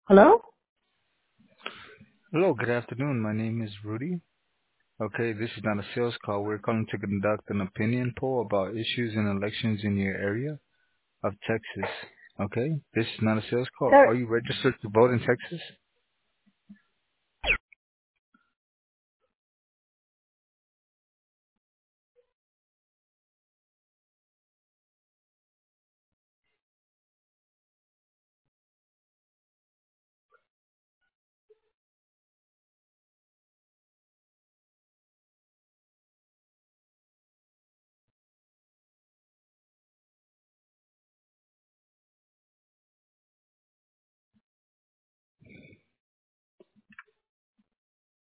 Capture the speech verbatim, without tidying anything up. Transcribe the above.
Hello? Hello, good afternoon. My name is Rudy. Okay, this is not a sales call. We're calling to conduct an opinion poll about issues and elections in your area of Texas. Okay, this is not a sales call. Sir, Are you registered to vote in Texas?